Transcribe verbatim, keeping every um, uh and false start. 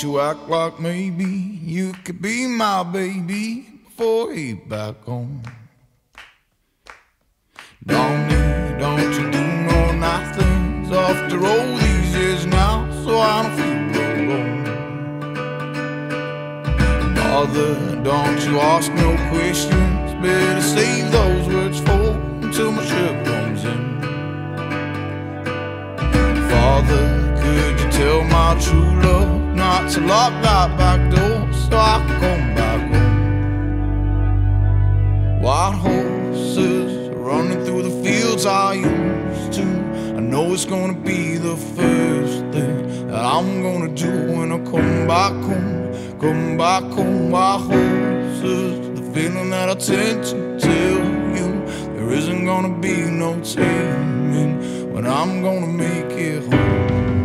Don't you act like maybe you could be my baby before you back home. Don't need, don't you do no nothings after all these years now, so I don't feel alone. Mother, don't you ask no questions, better save those words for until my ship comes in. Father, could you tell my true love not to lock that back door so I can come back home? White horses running through the fields I used to. I know it's gonna be the first thing that I'm gonna do when I come back home. Come back home, white horses. The feeling that I tend to tell you, there isn't gonna be no taming when I'm gonna make it home.